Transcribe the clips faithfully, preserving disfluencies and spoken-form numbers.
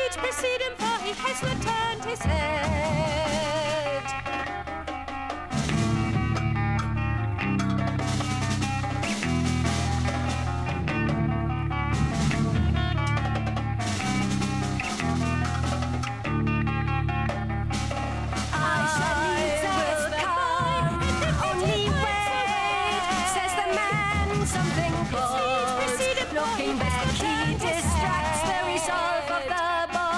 please precede him, for he has not turned his head. I shall lead the car. Only wait, says the man, something bold. Looking back, he distracts the resolve of the boy.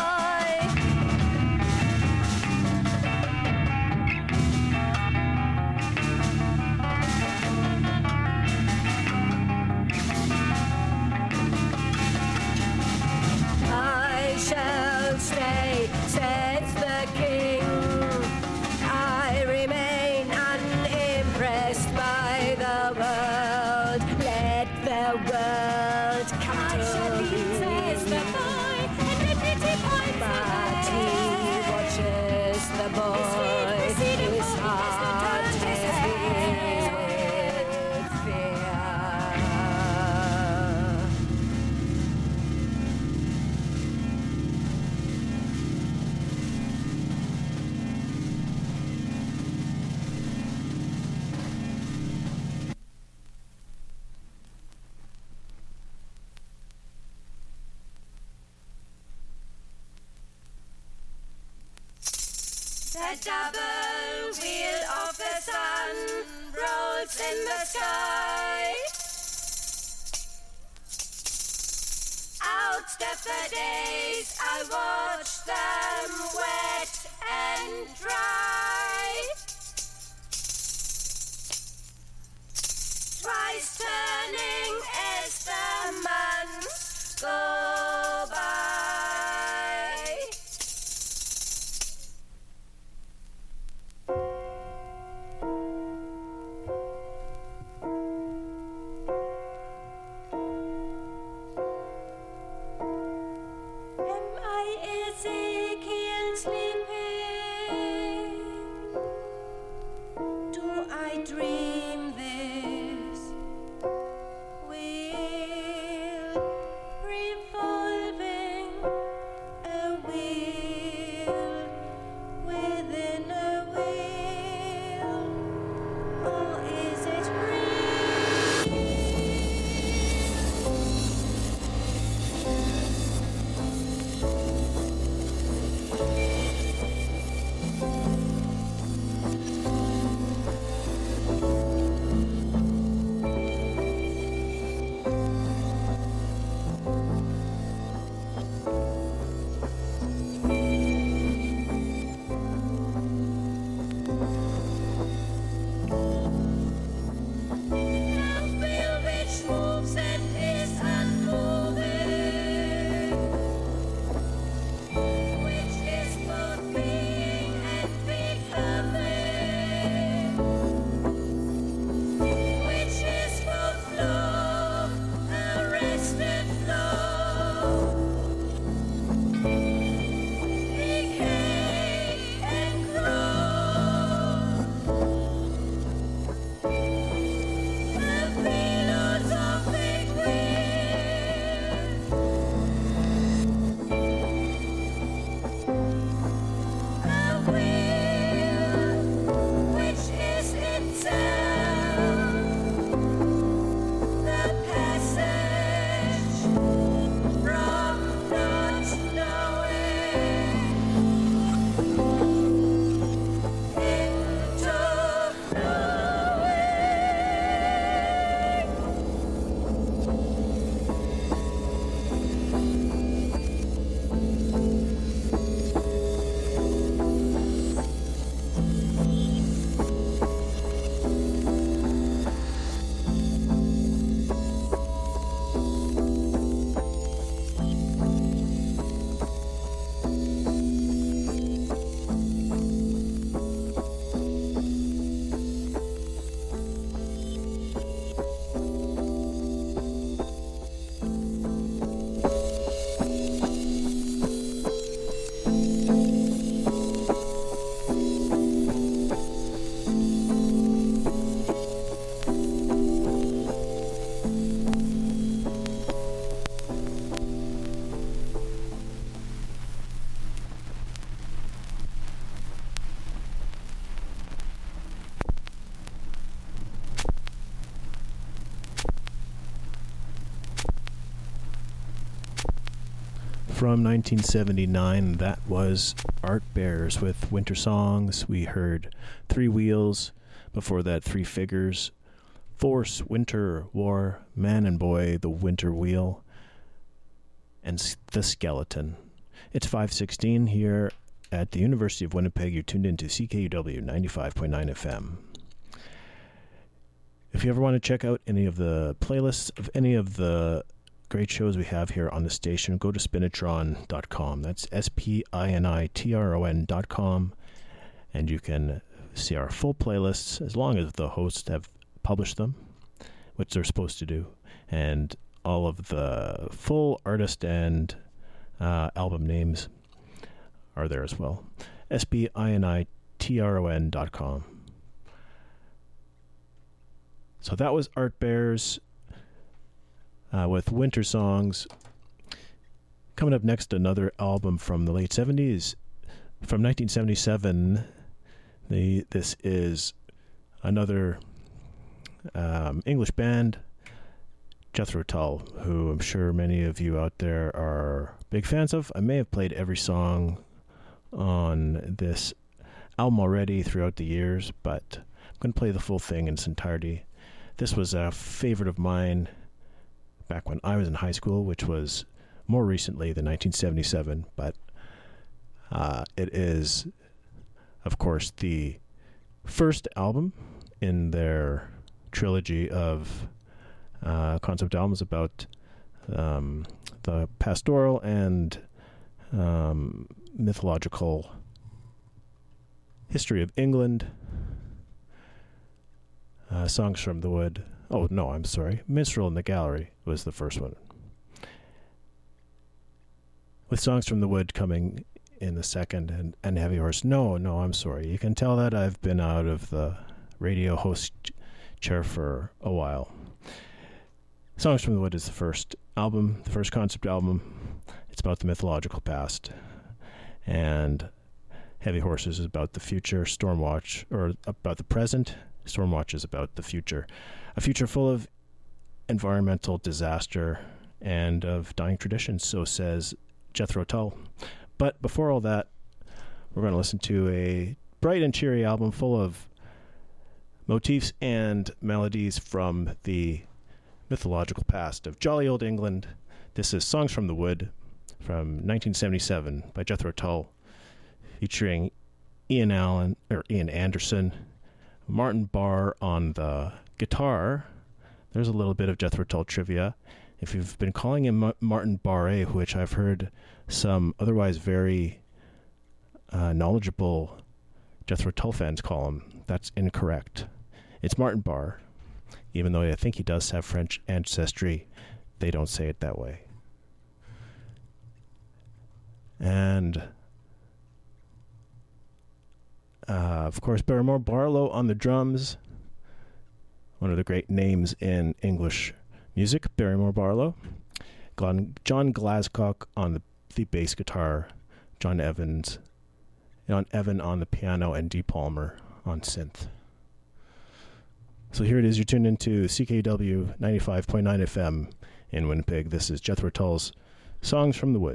I shall stay, says the king. I remain unimpressed by the world. Let the world come I to shall lead, says the boy, and let me take my But he watches the boy, his heart heavy with fear. The double wheel of the sun rolls in the sky. Out step the days, I watch them wet and dry. Twice turning as the months go by. Am I Ezekiel sleeping? Do I dream this wheel revolving, a wheel within a wheel, or is it real? A wheel which moves and is unmoving, which is both being and becoming, which is both flow, arrested flow, decay and growth. The philosophic wheel, a wheel which is itself the passage From nineteen seventy-nine, that was Art Bears with Winter Songs. We heard Three Wheels, before that Three Figures, Force, Winter, War, Man and Boy, The Winter Wheel, and S- The Skeleton. It's five sixteen here at the University of Winnipeg. You're tuned into C K U W ninety-five point nine F M. If you ever want to check out any of the playlists of any of the great shows we have here on the station, go to spinitron dot com. That's S P I N I T R O N dot com, and you can see our full playlists as long as the hosts have published them, which they're supposed to do, and all of the full artist and uh, album names are there as well. S P I N I T R O N dot com. So that was Art Bears Uh, with Winter Songs. Coming up next, another album from the late seventies. From nineteen seventy-seven, the, this is another um, English band, Jethro Tull, who I'm sure many of you out there are big fans of. I may have played every song on this album already throughout the years, but I'm going to play the full thing in its entirety. This was a favorite of mine back when I was in high school, which was more recently than nineteen seventy-seven, but uh, it is, of course, the first album in their trilogy of uh, concept albums about um, the pastoral and um, mythological history of England. Uh, Songs from the Wood. Oh, no, I'm sorry. Minstrel in the Gallery was the first one. With Songs from the Wood coming in the second, and, and Heavy Horse. No, no, I'm sorry. You can tell that I've been out of the radio host chair for a while. Songs from the Wood is the first album, the first concept album. It's about the mythological past. And Heavy Horses is about the future. Stormwatch, or about the present. Stormwatch is about the future. A future full of environmental disaster and of dying traditions, so says Jethro Tull. But before all that, we're going to listen to a bright and cheery album full of motifs and melodies from the mythological past of jolly old England. This is Songs from the Wood from nineteen seventy-seven by Jethro Tull, featuring Ian Allen or Ian Anderson, Martin Barre on the guitar. There's a little bit of Jethro Tull trivia. If you've been calling him Ma- Martin Barre, which I've heard some otherwise very uh, knowledgeable Jethro Tull fans call him, that's incorrect. It's Martin Barre. Even though I think he does have French ancestry, they don't say it that way. And uh, of course, Barrymore Barlow on the drums. One of the great names in English music, Barrymore Barlow. John Glascock on the, the bass guitar. John Evans, John Evan on the piano, and Dee Palmer on synth. So here it is. You're tuned into C K W ninety-five point nine F M in Winnipeg. This is Jethro Tull's Songs from the Wood.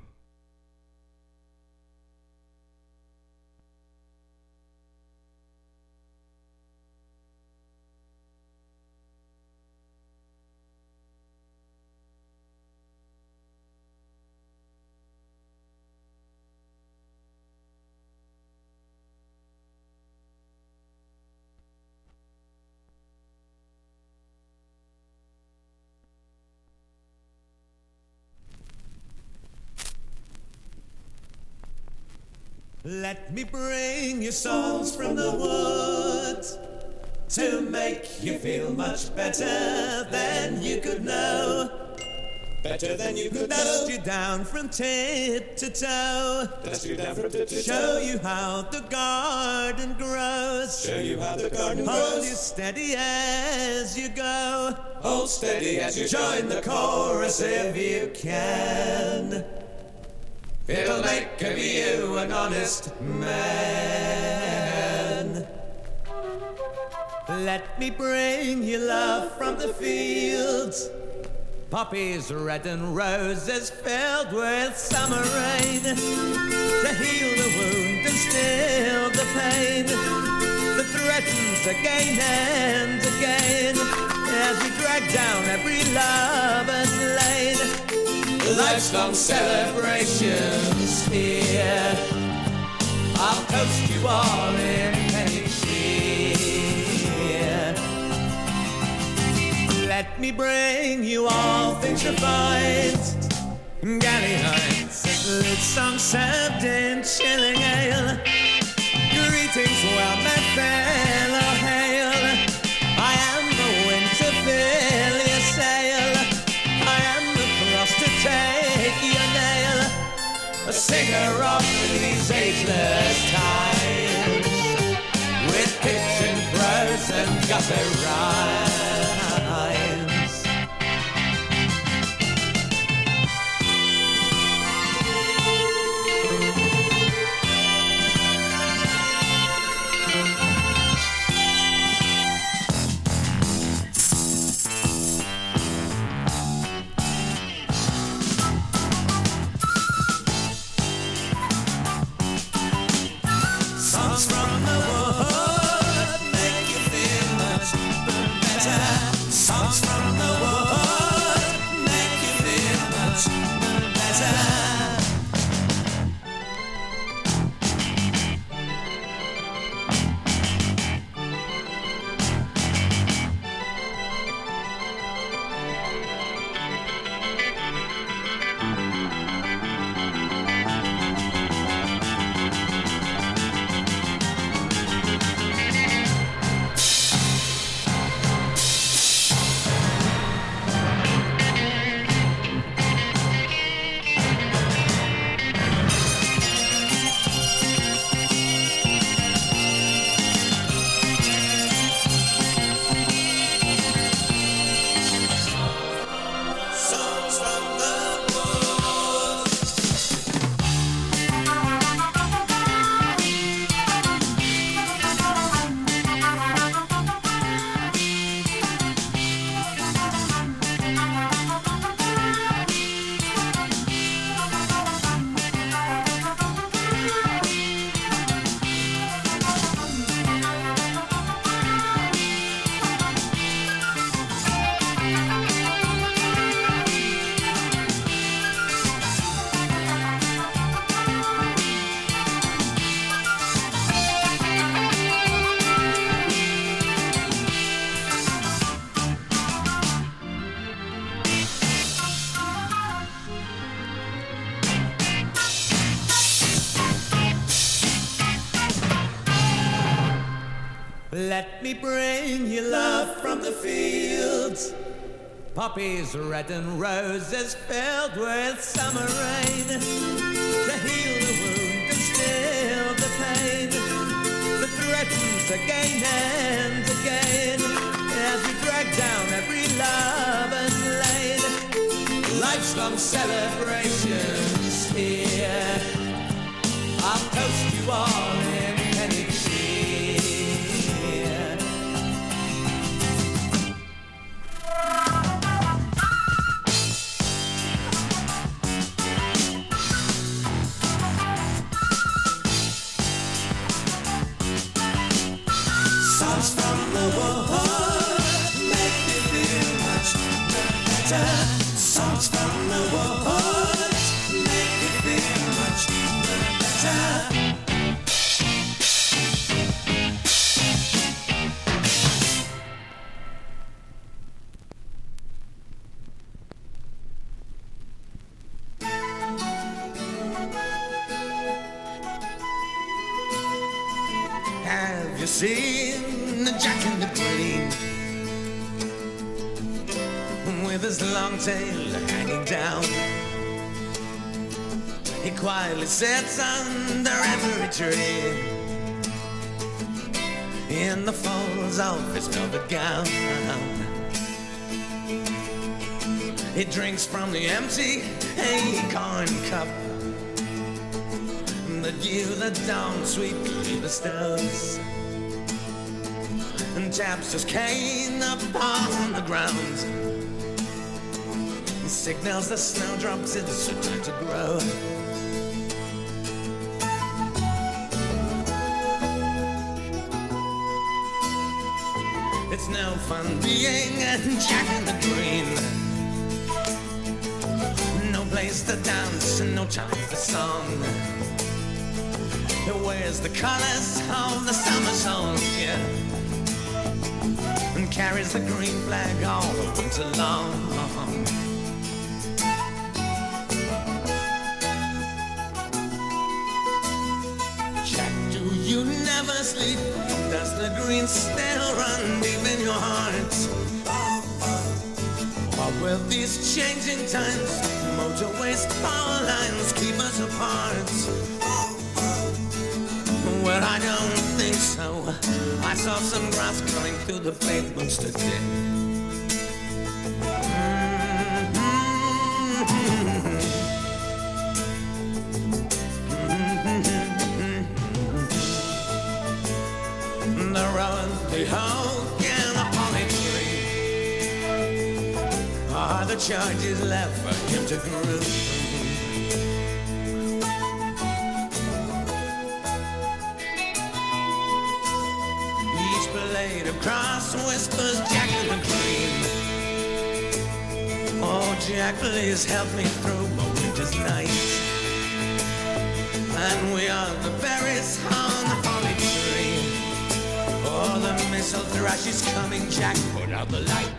Let me bring you songs from the woods to make you feel much better than you could know. Better than you could know. Dust you down from tip to toe. Dust you down from tip to toe. Show you how the garden grows. Show you how the garden grows. Hold you steady as you go. Hold steady as you join the chorus if you can. It'll make of you an honest man. Let me bring you love from the fields Poppies red and roses filled with summer rain to heal the wound and still the pain that threatens again and again as we drag down every lover's lane. Life's long celebrations here, I'll toast you all in penny cheer. Let me bring you all things refined, galley heights, lit songs served in chilling ale. Greetings, well met fellow hail. I am the wind to fill your sail, I am the cross to take your nail, a singer of these ageless times, with pitch and prose and gutter rhymes. Let me bring you love from the fields, poppies red and roses filled with summer rain, to heal the wound and still the pain that threatens again and again as we drag down every lover's lane. Life's long celebrations here, I'll toast you all in penny cheer. Songs from the wood make me feel much better. Songs from the wood make me feel much better. Have you seen the Jack in the Green with his long tail hanging down? He quietly sits under every tree in the folds of his velvet gown. He drinks from the empty acorn cup that you, the dawn, sweetly bestows, and taps his cane upon the ground He signals the snowdrops it's time to grow. It's no fun being Jack in the Green. No place to dance and no time for song. He wears the colors of the summer song, yeah, and carries the green flag all the winter long. Jack, do you never sleep? Does the green still run deep in your heart? Or will these changing times, motorways, power lines keep us apart? Well, I don't think so. I saw some grass growing through the pavements today. The road, the oak, and the holly tree are the charges left for him to prove. Across whispers Jack in the Green. Oh, Jack, please help me through my winter's night. And we are the berries on the holly tree. Oh, the missile thrush is coming, Jack, put out the light.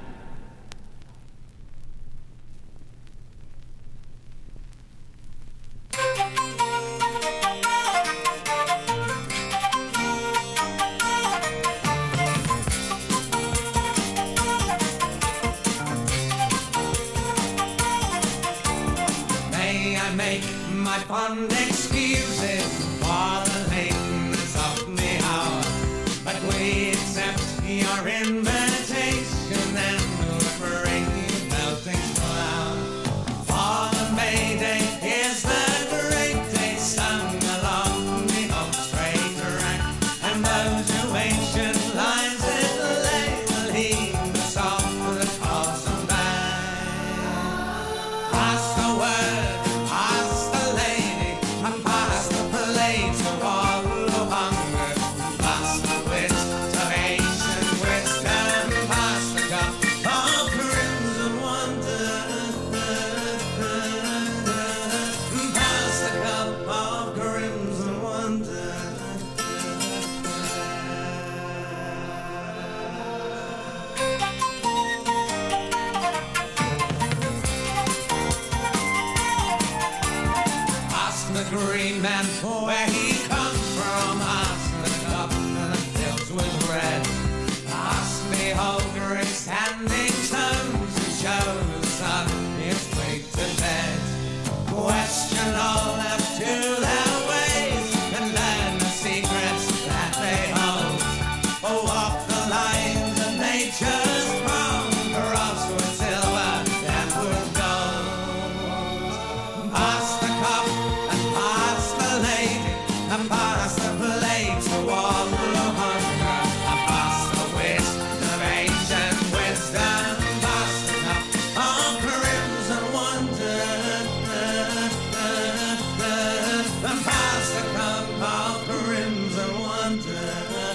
Fond excuses for the lateness of the hour, but we accept your invitation and we'll bring you melting flower. For the May Day is the great day sung along the home straight track, and those who ancient lines that lay will heed the song that calls them back. Pass the word. Green man, where he comes from, ask the cup and fills with red. Ask the holder in standing tones who shows the sun is straight to bed. Question all left to their ways and learn the secrets that they hold. Oh, walk the lines of nature's throne, cross with silver and with gold. Pass the cup and pass the blade to all the hunger, and pass the wit of ancient wisdom, pass the cup of crimson wonder, and pass the cup of crimson wonder.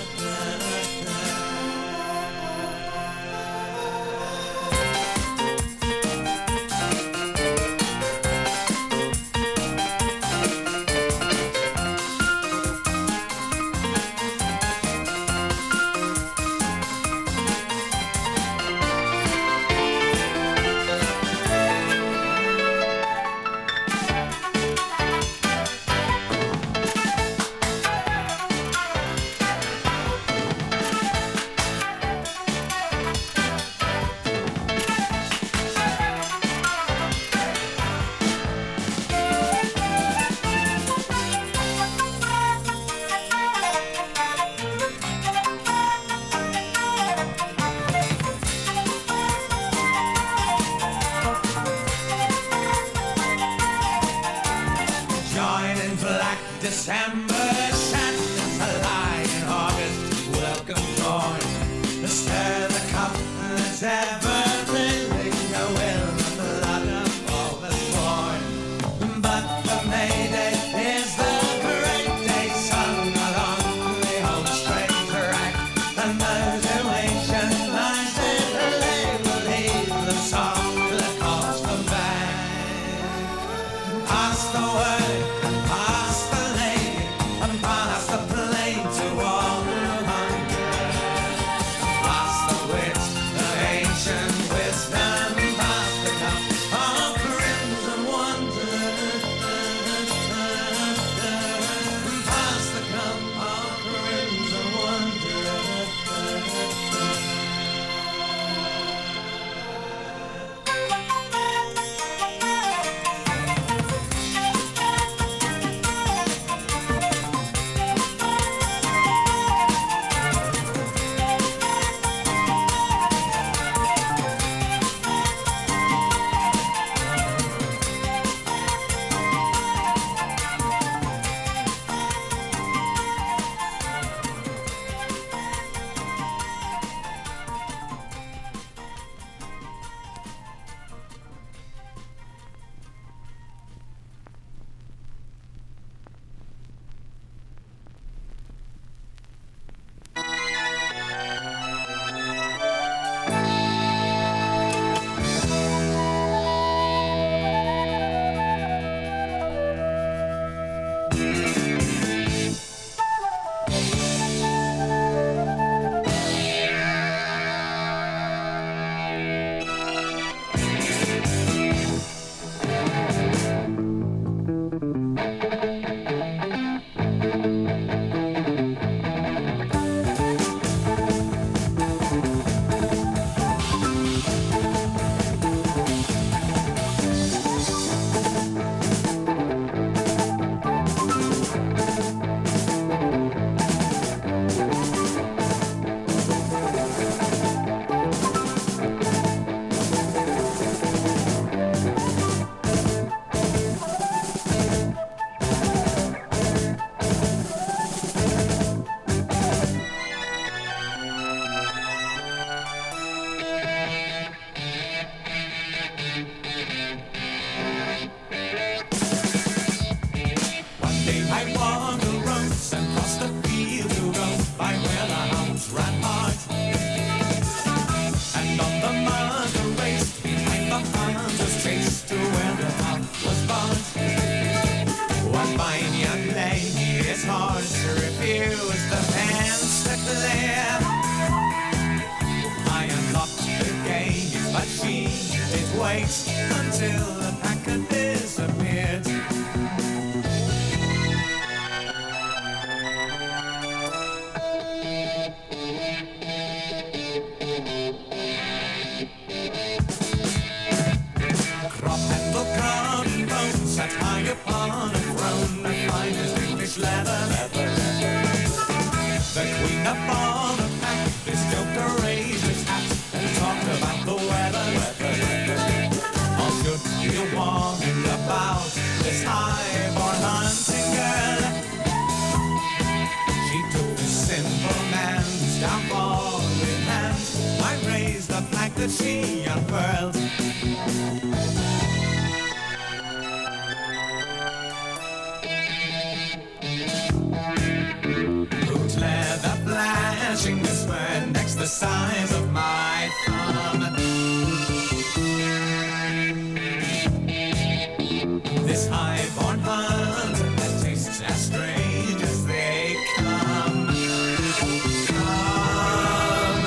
December sadness, a lie in August, welcome joy. Stir the cup that's ever filling, a will of wait until the pack had disappeared. Crop-handled garden bones sat high upon a throne, refined as English leather. The queen upon the pack, this joker raised his hat and talked about the weather. All should feel warming about this high-born hunting girl. She took the simple man's downfall in hand. I raised the flag that she unfurled. Boot leather flashing this bird next the size of my thumb. This high-born hunter that tastes as strange as they come. Come.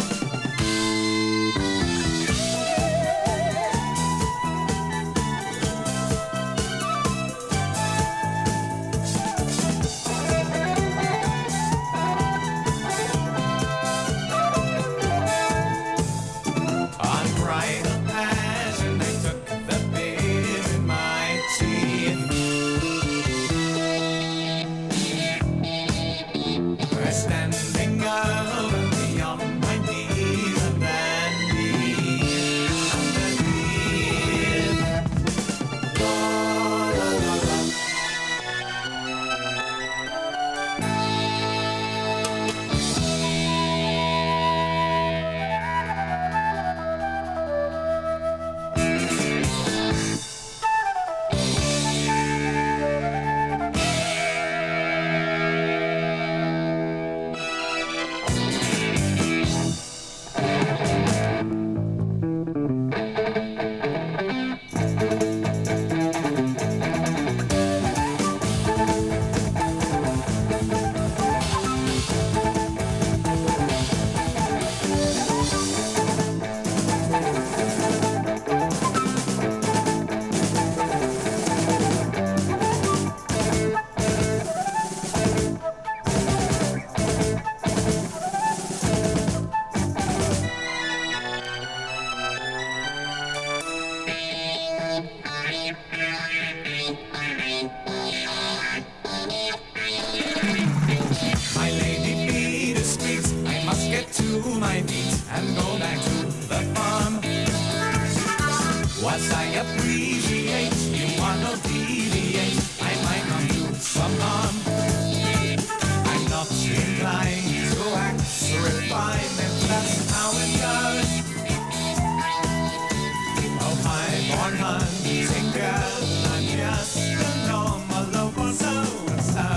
Unbridled passion, they took the bit in my teeth. We're standing over beyond my knees and underneath, underneath. La, la, la, la. My lady be discreet, I must get to my feet and go back to the farm. Whilst I appreciate you want to deviate, I might not do some harm. I'm not inclined to act refined if that's how it goes. Oh, high-born hunting girl, I'm just a normal local so-and-so.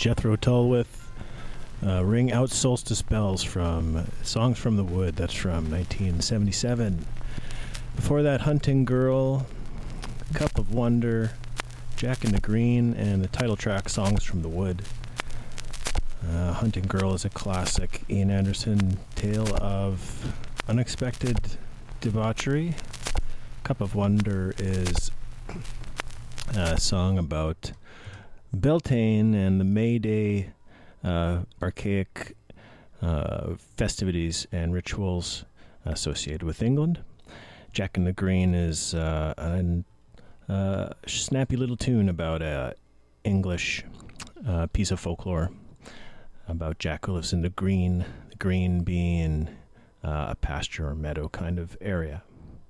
Jethro Tull with uh, Ring Out Solstice Bells from Songs from the Wood. That's from nineteen seventy-seven. Before that, Hunting Girl, Cup of Wonder, Jack in the Green, and the title track, Songs from the Wood. Uh, Hunting Girl is a classic Ian Anderson tale of unexpected debauchery. Cup of Wonder is a song about Beltane and the May Day uh, archaic uh, festivities and rituals associated with England. Jack in the Green is uh, a uh, snappy little tune about a English uh, piece of folklore about Jack who lives in the green, the green being uh, a pasture or meadow kind of area.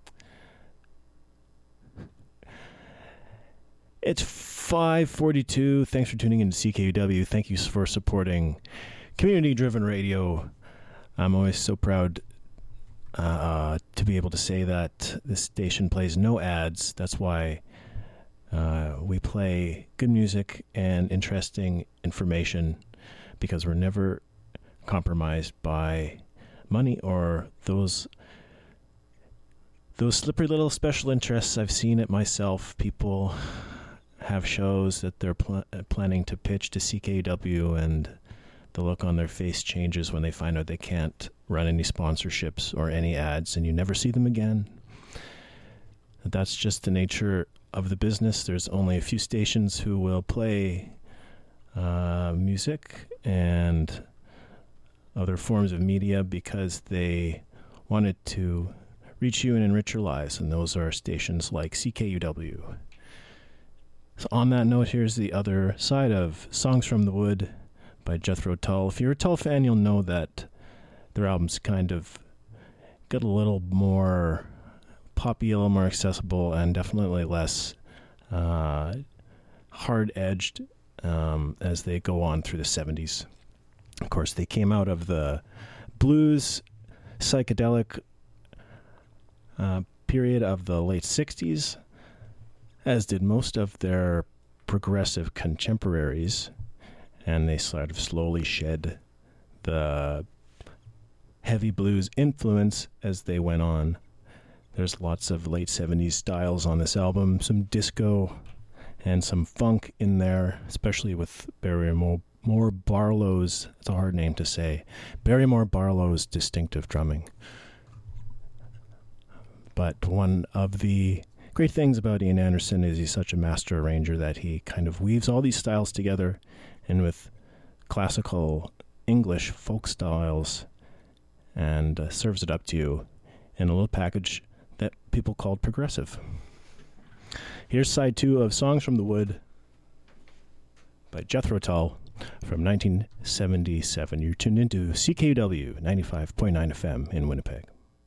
It's five forty-two. Thanks for tuning in to C K U W. Thank you for supporting community-driven radio. I'm always so proud uh, to be able to say that this station plays no ads. That's why uh, we play good music and interesting information, because we're never compromised by money or those those slippery little special interests. I've seen it myself. People have shows that they're pl- planning to pitch to C K W, and the look on their face changes when they find out they can't run any sponsorships or any ads, and you never see them again. That's just the nature of the business. There's only a few stations who will play uh, music and other forms of media because they wanted to reach you and enrich your lives, and those are stations like C K U W. So on that note, here's the other side of Songs from the Wood by Jethro Tull. If you're a Tull fan, you'll know that their albums kind of get a little more poppy, a little more accessible, and definitely less uh, hard-edged um, as they go on through the seventies. Of course, they came out of the blues, psychedelic uh, period of the late sixties, as did most of their progressive contemporaries, and they sort of slowly shed the heavy blues influence as they went on. There's lots of late seventies styles on this album, some disco and some funk in there, especially with Barrymore Moore Barlow's, it's a hard name to say, Barrymore Barlow's distinctive drumming. But one of the great things about Ian Anderson is he's such a master arranger that he kind of weaves all these styles together, and with classical English folk styles, and uh, serves it up to you in a little package that people called progressive. Here's side two of Songs from the Wood by Jethro Tull from nineteen seventy-seven. You're tuned into C K U W ninety-five point nine F M in Winnipeg.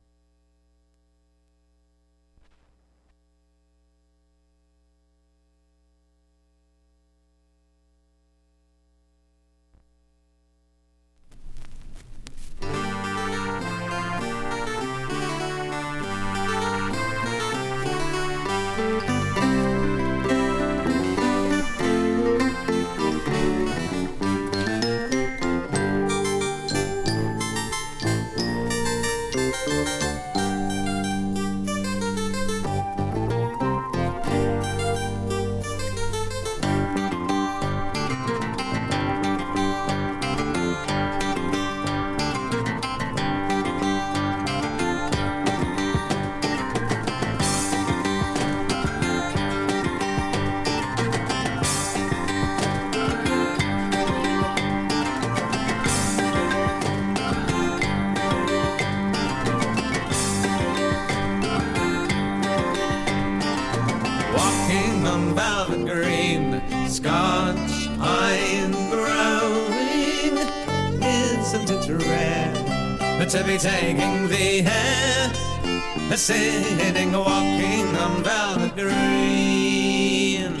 To be taking the air, sitting, walking on velvet green,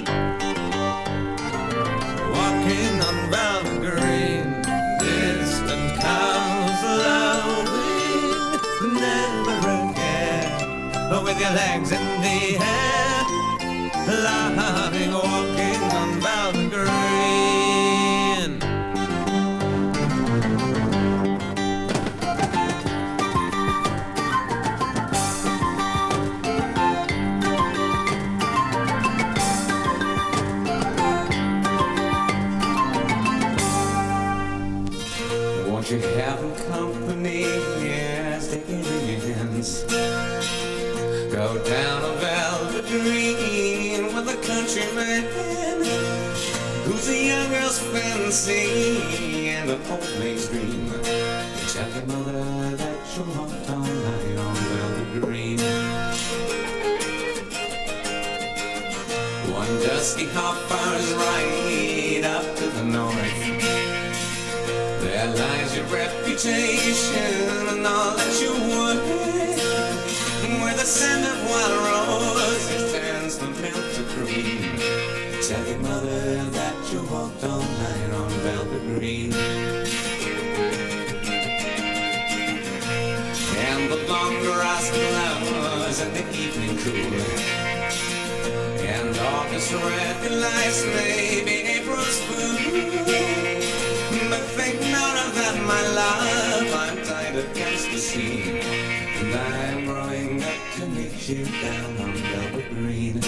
walking on velvet green, distant cows lowing, never again, with your legs in the air, laughing, walking on velvet green. country man who's a young girl's fantasy and an old man's dream. Tell your mother that you'll walk all night on velvet green. One dusty hop fires right up to the north. There lies your reputation and all that you worth. Where the scent of wild roses turns the milk to cream. Tell your mother that you walked all night on velvet green. And the long grass flowers in the evening cool. And August recognized maybe April's fool. But think not of that, my love, I'm tied against the sea. And I'm rowing up to meet you down on velvet green.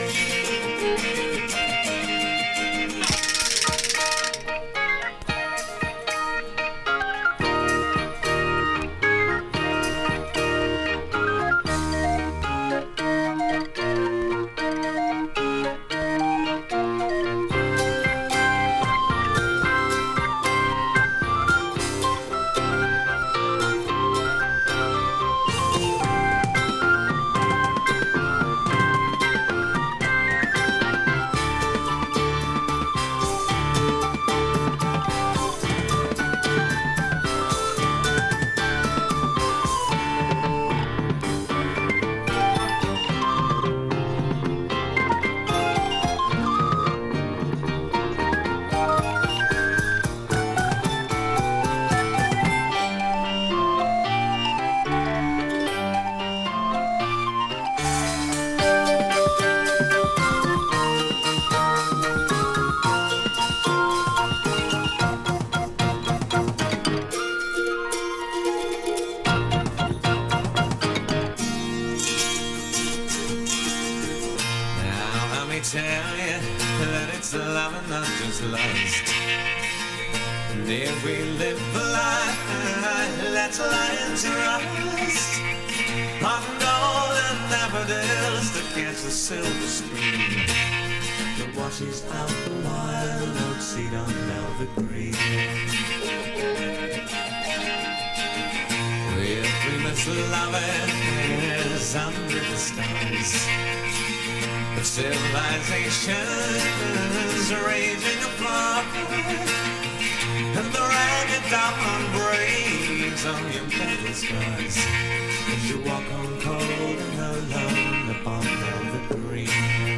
Tell you that it's love and not just lust. And if we live the life, let's lie and trust. Hot gold and daffodils to catch the silver stream that washes out the wild oat seed on velvet green. If we must love it under the stars, of civilizations raging apart, and the ragged dawn breaks on your metal scars as you walk on cold and alone upon velvet green.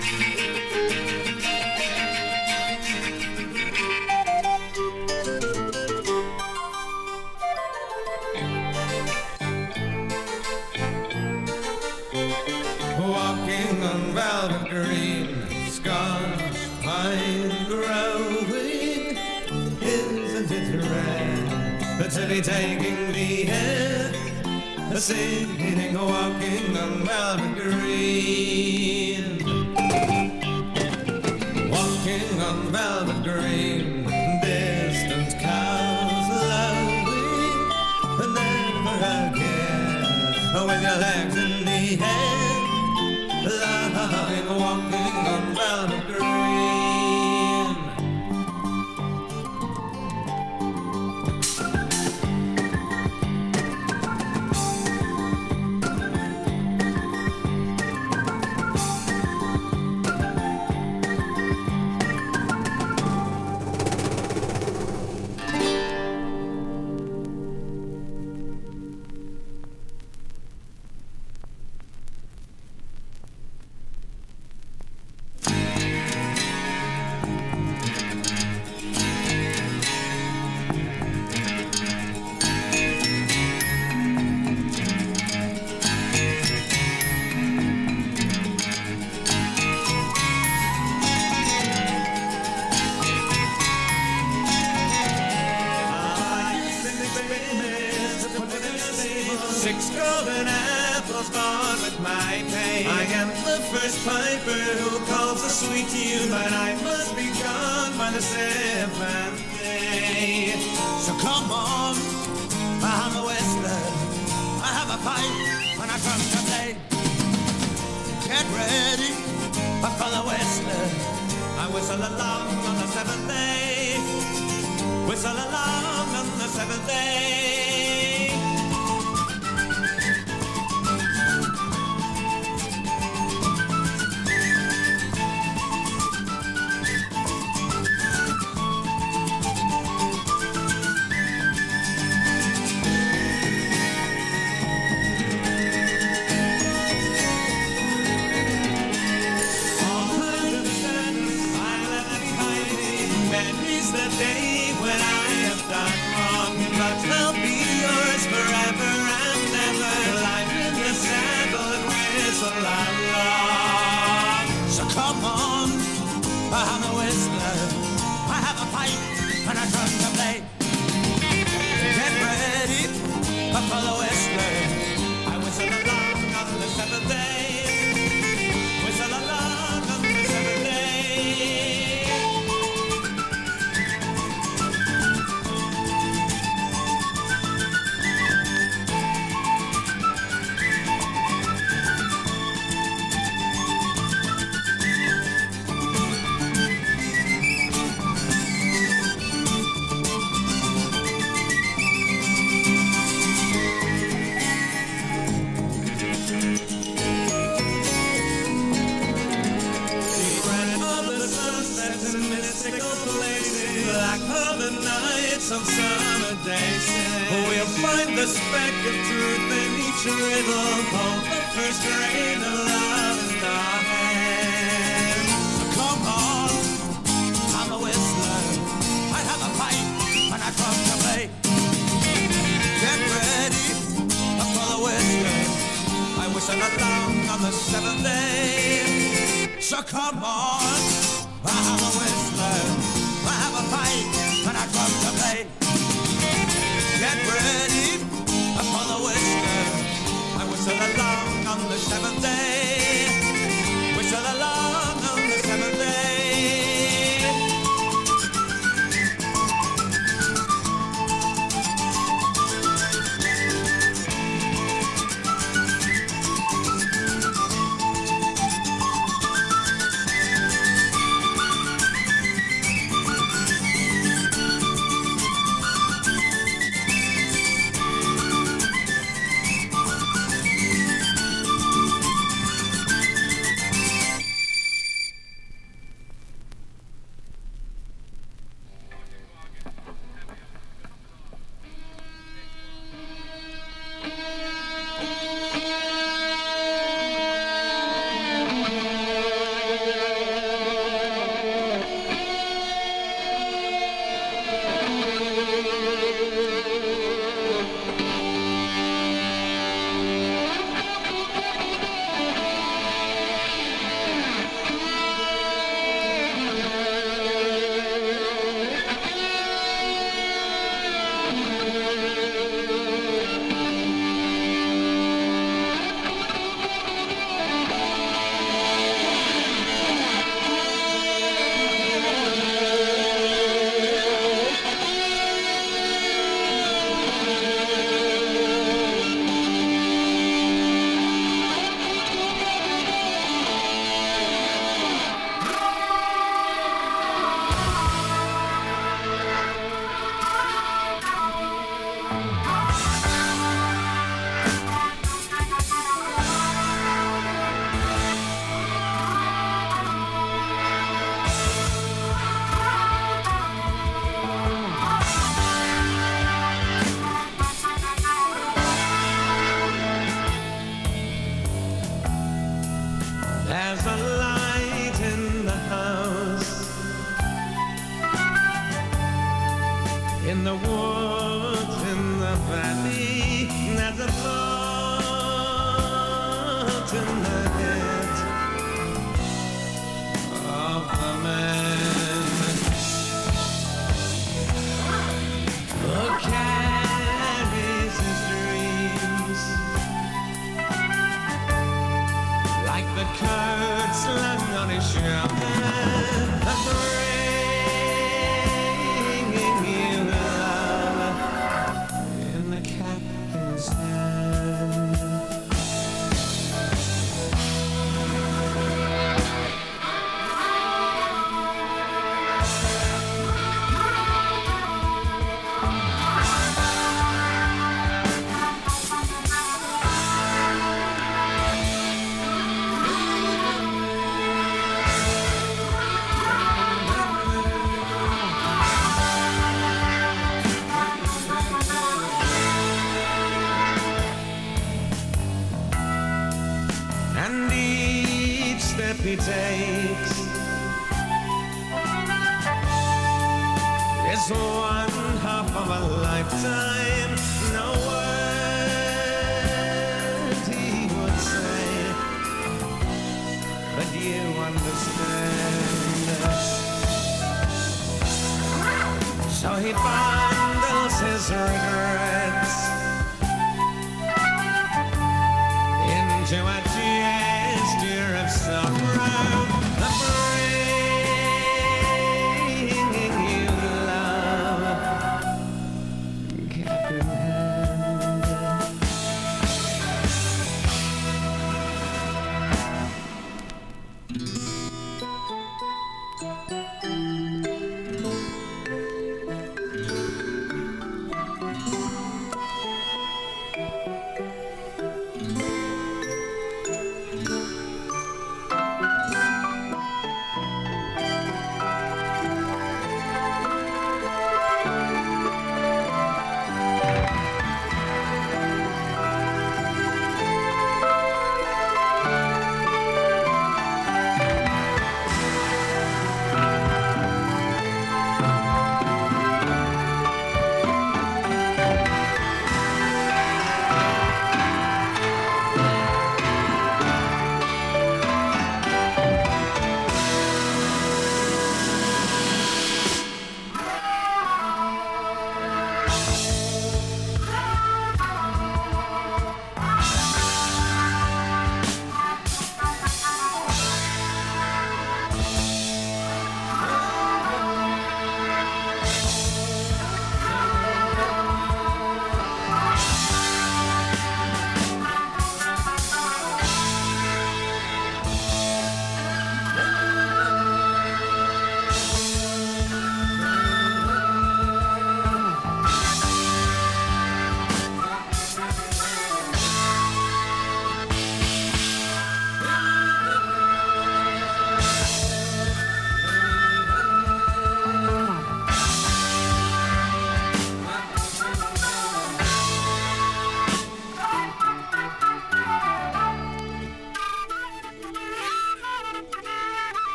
Walking on velvet green, scars pine growing, isn't it rare to be taking the air, singing, walking on velvet green, walking on velvet green, distant cows lowing, never again with your legs in the air. Lying, walking on velvet green. Six golden apples bought with my pay. I am the first piper who calls a sweet tune, but I must be gone by the seventh day. So come on, I'm a western. I have a pipe when I come to play. Get ready, for the whistler. I whistle along on the seventh day. Whistle along on the seventh day. I'm a whistler, I have a pipe and I trust to play. Get ready for the whistler. I whistle along on the seventh day. Whistle along on the seventh day. Of summer days, we'll find the speck of truth in each riddle. Hold the first grain of love in our hands. So come on, I'm a whistler. I have a pipe and I come to play. Get ready for the whistler. I whistle along on the seventh day. So come on, I have a whistler. I have a pipe and I come to play. Get ready for the whistler. I whistle along on the seventh day. Whistle along on the seventh day. In the woods, in the valley, there's a thought in the head of the man who carries his dreams like the curd slung on his shoulder. is one half of a lifetime. No word he would say, but you understand. So he bundles his regret